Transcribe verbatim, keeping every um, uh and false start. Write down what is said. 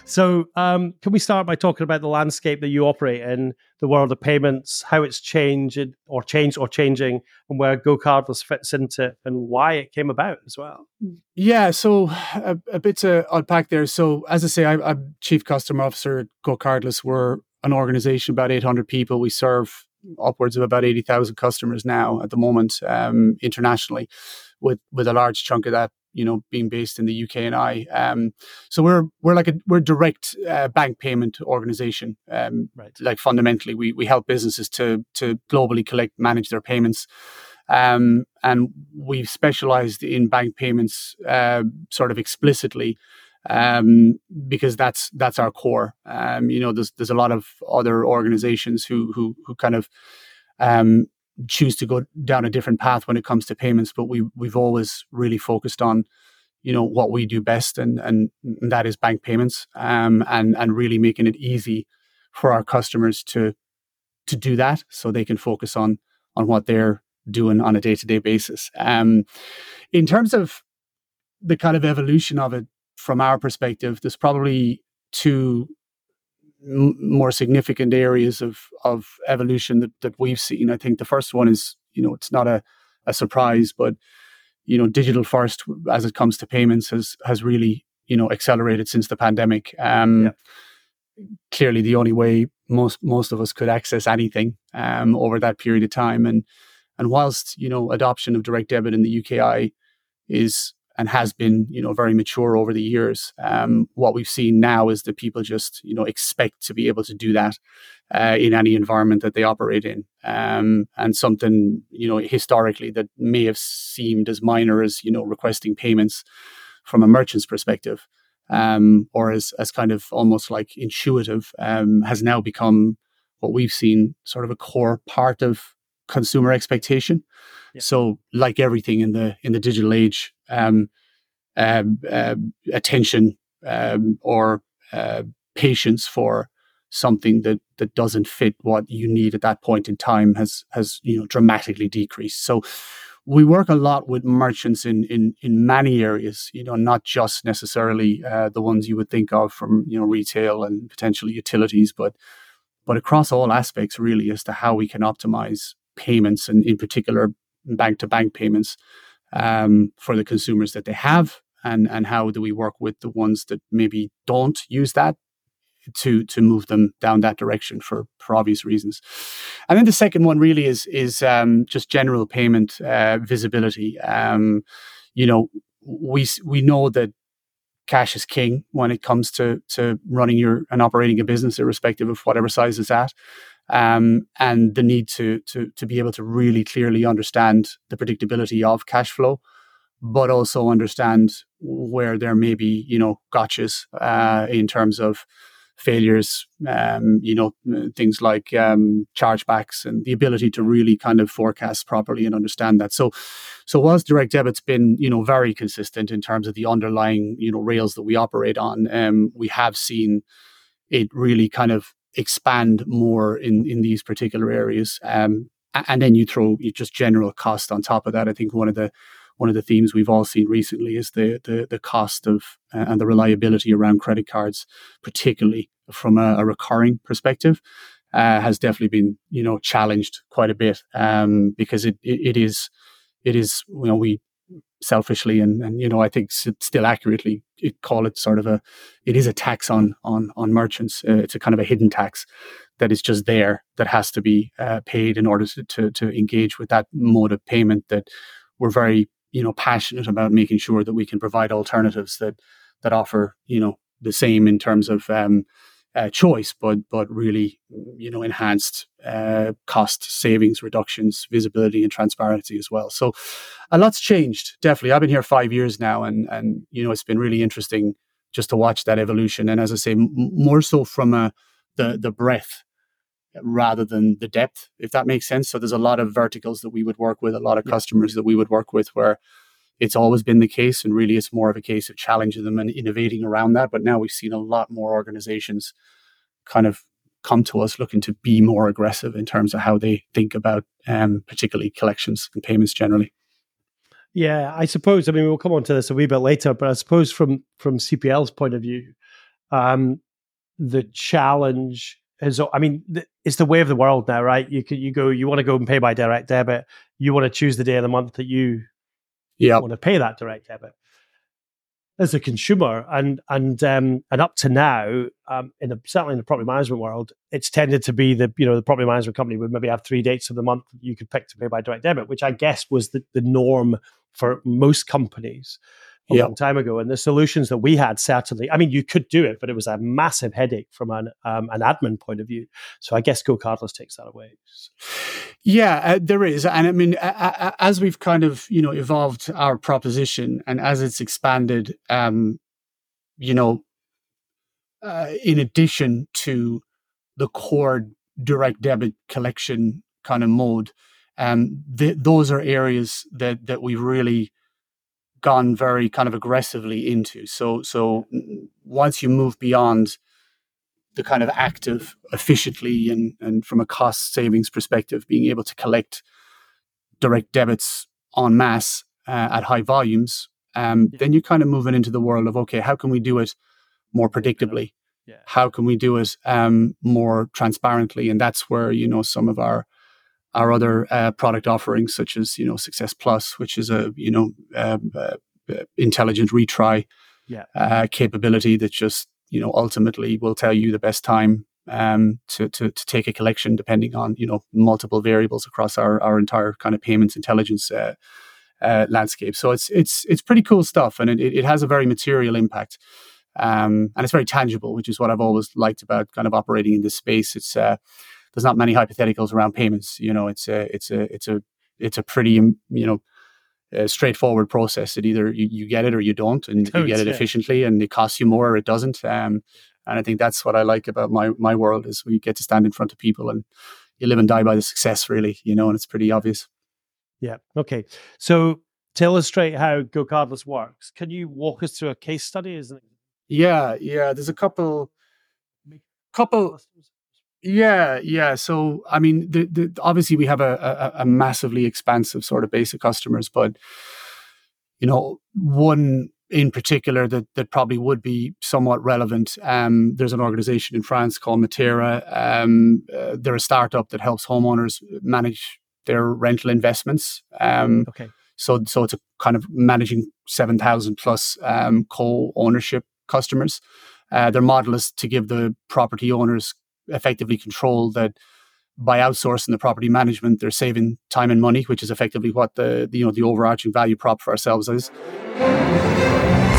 So um, can we start by talking about the landscape that you operate in, the world of payments, how it's changed or changed or changing, and where GoCardless fits into it and why it came about as well? Yeah, so a, a bit to unpack there. So as I say, I, I'm Chief Customer Officer at GoCardless. We're an organization, about eight hundred people. We serve upwards of about eighty thousand customers now at the moment, um, internationally, with with a large chunk of that, you know, being based in the U K and I. Um, so we're we're like a we're a direct uh, bank payment organization. Um, Right. Like fundamentally, we we help businesses to to globally collect, manage their payments. Um, and we've specialized in bank payments uh, sort of explicitly um, because that's that's our core. Um, you know, there's there's a lot of other organizations who who who kind of um, choose to go down a different path when it comes to payments, but we we've always really focused on, you know, what we do best, and and that is bank payments, um, and and really making it easy for our customers to to do that, so they can focus on on what they're doing on a day-to-day basis. Um, in terms of the kind of evolution of it from our perspective, there's probably two m- more significant areas of of evolution that, that we've seen. I think the first one is, you know, it's not a, a surprise, but, you know, digital first as it comes to payments has has really, you know, accelerated since the pandemic. Um, Yeah. Clearly, the only way most most of us could access anything um, over that period of time, and and whilst, you know, adoption of direct debit in the U K I is and has been, you know, very mature over the years, um, what we've seen now is that people just, you know, expect to be able to do that uh, in any environment that they operate in. Um, and something, you know, historically that may have seemed as minor as, you know, requesting payments from a merchant's perspective, um, or as, as kind of almost like intuitive, um, has now become what we've seen sort of a core part of consumer expectation. Yeah. So, like everything in the in the digital age, um, um, uh, attention um, or uh, patience for something that that doesn't fit what you need at that point in time has has you know dramatically decreased. So, we work a lot with merchants in in in many areas. You know, not just necessarily uh, the ones you would think of from, you know, retail and potentially utilities, but but across all aspects really as to how we can optimize payments, and in particular bank-to-bank payments um, for the consumers that they have, and and how do we work with the ones that maybe don't use that to to move them down that direction for for obvious reasons. And then the second one really is is um, just general payment uh, visibility. Um, you know, we we know that cash is king when it comes to to running your and operating a business, irrespective of whatever size it's at. Um, and the need to to to be able to really clearly understand the predictability of cash flow, but also understand where there may be, you know, gotchas uh, in terms of failures, um, you know, things like um, chargebacks, and the ability to really kind of forecast properly and understand that. So, so whilst direct debit's been, you know, very consistent in terms of the underlying, you know, rails that we operate on, um, we have seen it really kind of expand more in in these particular areas. Um, and then you throw just general cost on top of that. I think one of the one of the themes we've all seen recently is the the, the cost of uh, and the reliability around credit cards, particularly from a, a recurring perspective, uh, has definitely been, you know, challenged quite a bit, um, because it, it it is it is you know we selfishly and and you know I think still accurately it call it sort of a it is a tax on on on merchants. Uh, it's a kind of a hidden tax that is just there, that has to be uh, paid in order to, to to engage with that mode of payment, that we're very, you know, passionate about making sure that we can provide alternatives that that offer, you know, the same in terms of um, uh, choice, but but really, you know, enhanced uh, cost savings, reductions, visibility, and transparency as well. So a lot's changed. Definitely, I've been here five years now, and and you know, it's been really interesting just to watch that evolution. And as I say, m- more so from a the the breadth rather than the depth, if that makes sense. So there's a lot of verticals that we would work with, a lot of Yeah. customers that we would work with, where it's always been the case, and really it's more of a case of challenging them and innovating around that. But now we've seen a lot more organizations kind of come to us looking to be more aggressive in terms of how they think about um, particularly collections and payments generally. Yeah, I suppose, I mean, we'll come on to this a wee bit later, but I suppose from from C P L's point of view, Um, the challenge is, I mean, th- it's the way of the world now, right? You can, you go, you want to go and pay by direct debit. You want to choose the day of the month that you Yep. want to pay that direct debit as a consumer. And and um, and up to now, um, in the, certainly in the property management world, it's tended to be the, you know, the property management company would maybe have three dates of the month that you could pick to pay by direct debit, which I guess was the, the norm for most companies a Yep. long time ago. And the solutions that we had, certainly, I mean, you could do it, but it was a massive headache from an um, an admin point of view. So I guess GoCardless takes that away. Yeah, uh, there is. And I mean, a- a- as we've kind of, you know, evolved our proposition and as it's expanded, um, you know, uh, in addition to the core direct debit collection kind of mode, um, th- those are areas that, that we've really gone very kind of aggressively into. So, so once you move beyond the kind of active efficiently and, and from a cost savings perspective, being able to collect direct debits en masse uh, at high volumes, um, yeah. then you're kind of moving into the world of, okay, how can we do it more predictably? Yeah. How can we do it um, more transparently? And that's where, you know, some of our our other uh, product offerings, such as, you know, Success Plus, which is a, you know, uh, uh, intelligent retry yeah. uh, capability that just, you know, ultimately will tell you the best time um, to, to to take a collection, depending on, you know, multiple variables across our, our entire kind of payments intelligence uh, uh, landscape. So it's it's it's pretty cool stuff, and it it has a very material impact, um, and it's very tangible, which is what I've always liked about kind of operating in this space. It's uh, there's not many hypotheticals around payments. You know, it's a it's a it's a it's a pretty, you know, a straightforward process. That either you, you get it or you don't, and don't, you get it yeah. efficiently, and it costs you more or it doesn't. Um, and I think that's what I like about my my world, is we get to stand in front of people and you live and die by the success, really, you know, and it's pretty obvious. Yeah. Okay. So to illustrate how GoCardless works, can you walk us through a case study? Isn't it? Yeah. Yeah. There's a couple, couple. Yeah, yeah. So, I mean, the, the, obviously we have a, a, a massively expansive sort of base of customers, but, you know, one in particular that, that probably would be somewhat relevant. Um, there's an organization in France called Matera. Um, uh, they're a startup that helps homeowners manage their rental investments. Um, okay. So, so it's a kind of managing seven thousand plus um, co-ownership customers. Uh, their model is to give the property owners effectively control that by outsourcing the property management, they're saving time and money, which is effectively what the, the you know the overarching value prop for ourselves is.